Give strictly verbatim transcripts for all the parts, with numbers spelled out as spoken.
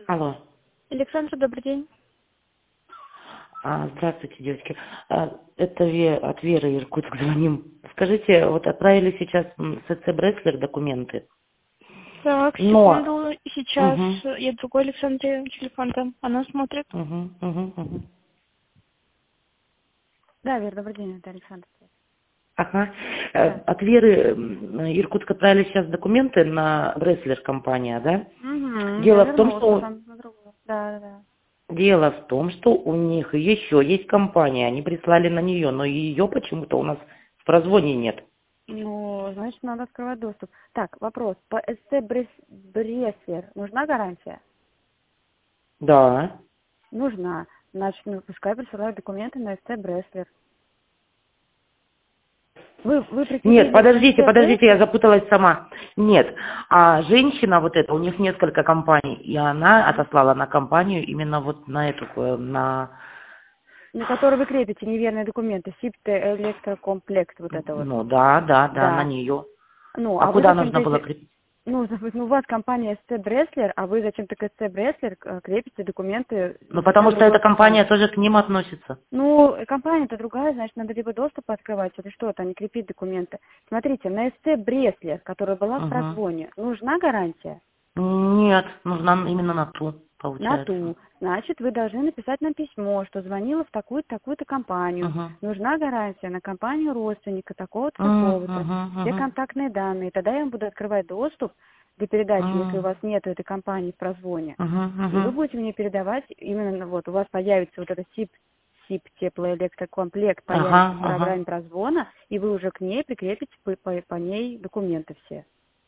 Алло. Александра, добрый день. А, здравствуйте, девочки. А, это Ве- от Веры Иркутск звоним. Скажите, вот отправили сейчас м, с ЭЦ Бреслер документы, Так, но... секунду. Сейчас Угу, я другой Александре телефон там. Она смотрит. угу, угу, угу. Да, Вера, добрый день, это Александр. Ага. Э, Да. От Веры м, Иркутск отправили сейчас документы на Бреслер компания, да? Угу, я Дело в том, вернулась что там на другую. Да, да, да. дело в том, что у них еще есть компания, они прислали на нее, но ее почему-то у нас в прозвоне нет. Ну, значит, надо открывать доступ. Так, вопрос. По СТ Брес... Бреслер нужна гарантия? Да. Нужна. Значит, ну, пускай присылают документы на СТ Бреслер. Вы, вы Нет, прикрепили подождите, СТ подождите, я Бреслер? запуталась сама. Нет, а женщина вот эта, у них несколько компаний, и она отослала на компанию именно вот на эту, э, на, На который вы крепите неверные документы. СИПТ электрокомплект, вот это вот. ну да, да, да, на Да. нее. Ну, А а вы куда нужно зачем-то было эти... крепить? Ну, за- ну, у вас компания СТ Бреслер, а вы зачем-то к СТ Бреслер э, крепите документы Ну потому совсем что другой эта компании. компания тоже к ним относится. Ну, э, компания-то другая, значит, надо либо доступ открывать, или что-то, а не крепить документы. Смотрите, на СТ Бреслер, которая была в Угу. прозвоне, нужна гарантия? Нет, нужна именно на ту, На получается. ту. Значит, вы должны написать нам письмо, что звонила в такую-то, такую-то компанию. Угу. Нужна гарантия на компанию родственника такого-то, Угу, такого-то. угу, Все угу. контактные данные. Тогда я вам буду открывать доступ для передачи, если у Угу, вас нет этой компании в прозвоне. И вы угу. будете мне передавать именно, вот, у вас появится вот это СИП, СИП теплоэлектрокомплект появится Ага, в ага. программе прозвона, и вы уже к ней прикрепите по, по- по ней документы все.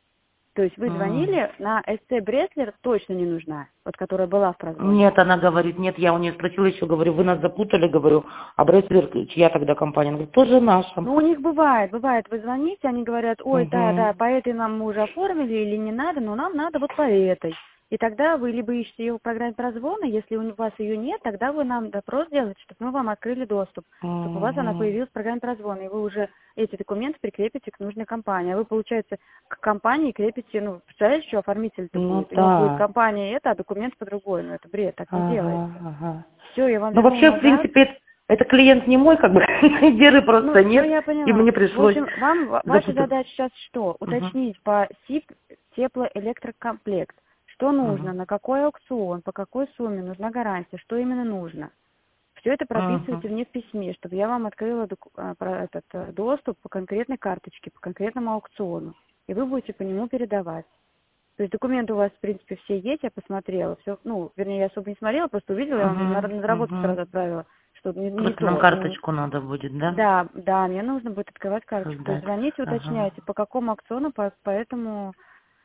То есть вы М. звонили, на СТ Бреслер точно не нужна, вот которая была в прозвоне. Нет, она говорит, нет, я у нее спросила еще, говорю, вы нас запутали, говорю, а Бреслер, чья тогда компания? Она говорит, тоже наша. Ну, у них бывает, бывает, вы звоните, они говорят, ой, да, Угу. да, по этой нам мы уже оформили или не надо, но нам надо вот по этой. И тогда вы либо ищете ее в программе прозвона, если у вас ее нет, тогда вы нам допрос делаете, чтобы мы вам открыли доступ, чтобы у вас она Угу. появилась в программе прозвона, и вы уже эти документы прикрепите к нужной компании. А вы, получается, к компании крепите, ну, представляете, что оформитель-то Ну будет? У него будет да. компания это, а документ по другой. Ну, это бред, так не Ага, делается. ага. Все, я вам Ну вернула вообще, в назад. принципе, это, это клиент не мой, как бы, Веры Ну, просто ну нет, я и поняла. мне В пришлось общем, вам ва- ваша запутаться. задача сейчас что? Угу. Уточнить по СИП теплоэлектрокомплект. Что Угу. нужно, на какой аукцион, по какой сумме нужна гарантия, что именно нужно. Все это Угу. прописывайте мне в письме, чтобы я вам открыла доку- а, про этот э, доступ по конкретной карточке, по конкретному аукциону. И вы будете по нему передавать. То есть документы у вас, в принципе, все есть, я посмотрела. Все, ну, вернее, я особо не смотрела, просто увидела, я вам на, Угу. на доработку Угу. сразу отправила, что не, не Просто нам то, не, карточку надо будет, да, да, да, мне нужно будет открывать карточку. То есть создать? звоните, Ага. уточняйте, по какому аукциону, по, по этому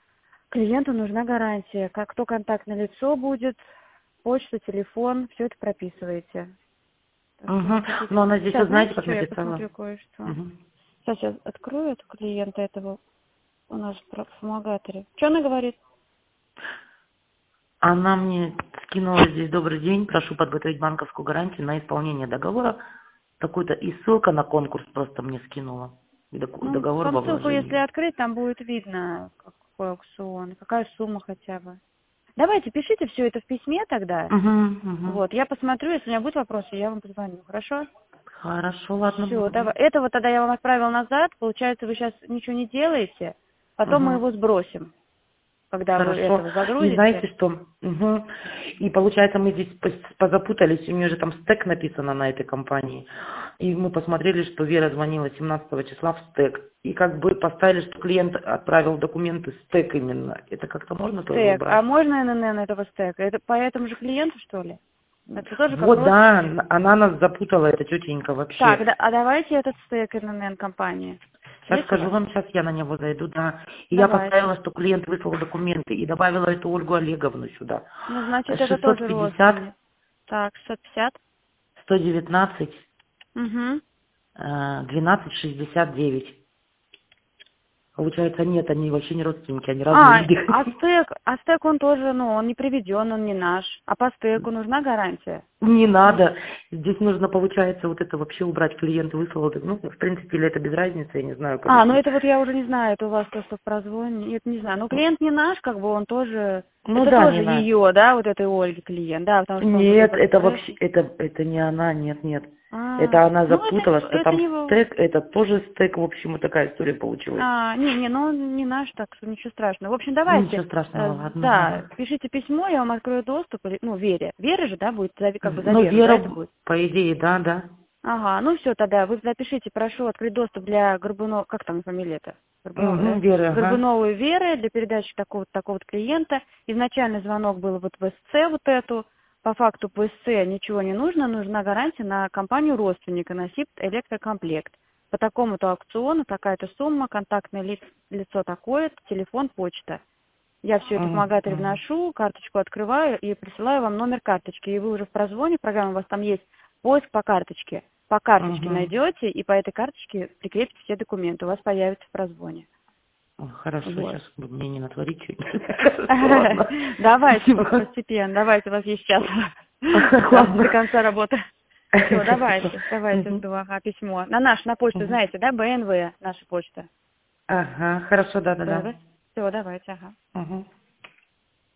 клиенту нужна гарантия. Как, кто контактное лицо будет, почта, телефон, все это прописываете. Так, что у Угу. вас какие-то... Но она здесь, Сейчас, вот знаете, знаете, как что, я написала? посмотрю кое-что. Угу. Сейчас я открою эту клиента этого у нас в фумагаторе. Что она говорит? Она мне скинула здесь добрый день, прошу подготовить банковскую гарантию на исполнение договора. Такую-то и ссылка на конкурс просто мне скинула. И доку- Ну, договор там во ссылку, если вложении. открыть, там будет видно, какой аукцион, какая сумма хотя бы. Давайте, пишите все это в письме тогда. Угу, угу. Вот, я посмотрю, если у меня будут вопросы, я вам позвоню, хорошо? Хорошо, ладно, Все, буду. давай. Этого тогда я вам отправил назад, получается, вы сейчас ничего не делаете, потом мы Угу. его сбросим, когда вы Хорошо. этого И загрузите. знаете что? Угу. И получается, мы здесь пос- позапутались, у нее же там стек написано на этой компании. И мы посмотрели, что Вера звонила семнадцатого числа в стек. И как бы поставили, что клиент отправил документы стек именно. Это как-то можно тоже Стек. А убрать? можно эн эн эн этого стека? Это по этому же клиенту, что ли? Это тоже как Вот, рост? да, н- она нас запутала, эта тетенька Так, вообще. да, а давайте этот стек эн эн эн компании. Сейчас Есть у скажу вас? вам, сейчас я на него зайду, да. И я Давайте. поставила, что клиент выслал документы, и добавила эту Ольгу Олеговну сюда. Ну, значит, это шестьсот тоже пятьдесят родственник. Так, шестьсот пятьдесят. сто девятнадцать Угу. э, двенадцать шестьдесят девять. Получается, нет, они вообще не родственники, они А, разные люди. а стек, а стек он тоже, ну, он не приведен, он не наш. А по стеку нужна гарантия? Не надо. Здесь нужно, получается, вот это вообще убрать. Клиент выслал. Ну, в принципе, или это без разницы, я не знаю. Как А, ну это. это вот я уже не знаю, это у вас то, что в прозвоне, это не знаю. Но клиент не наш, как бы он тоже, Ну это да, тоже не наш. ее, да, вот этой Ольги клиент, да, потому что он Нет, вроде это бы вообще, это, это не она, нет, нет. А, Это она ну это запутала, не, что это там не, во- стек, это тоже стек, в общем, вот такая история получилась. а, не, не, ну он не наш, так что ничего страшного. В общем, давайте, Ничего страшного, э, ладно. да, Ага. пишите письмо, я вам открою доступ, или, ну, Вере. Вере же, да, будет, за- как бы за Ну, Веру, да, это Вера, будет? по идее, да, да. Ага, ну все тогда, вы запишите, прошу открыть доступ для Горбунова, как там фамилия-то? Горбунова, Угу, да? Вера, ага. Горбуновой Веры для передачи такого-то такого клиента. Изначальный звонок был вот в СЦ вот эту. По факту по СЦ ничего не нужно, нужна гарантия на компанию родственника, на СИП электрокомплект. По такому-то аукциону такая-то сумма, контактное ли- лицо такое, телефон, почта. Я все это в Магаторе Угу. вношу, карточку открываю и присылаю вам номер карточки. И вы уже в прозвоне, программа у вас там есть, поиск по карточке. По карточке Угу. найдете, и по этой карточке прикрепите все документы. У вас появится в прозвоне. Хорошо, Вот. сейчас бы мне не натворить что-нибудь. Ладно. Давайте Спасибо. постепенно, давайте, у вас есть час до Ладно. конца работы. Все, Хорошо. давайте, давайте, Мгм. жду, ага, письмо. На наш, на почту, Мгм. знаете, да, БНВ, наша почта. Ага, хорошо, да-да-да. Все, давайте, ага. Угу.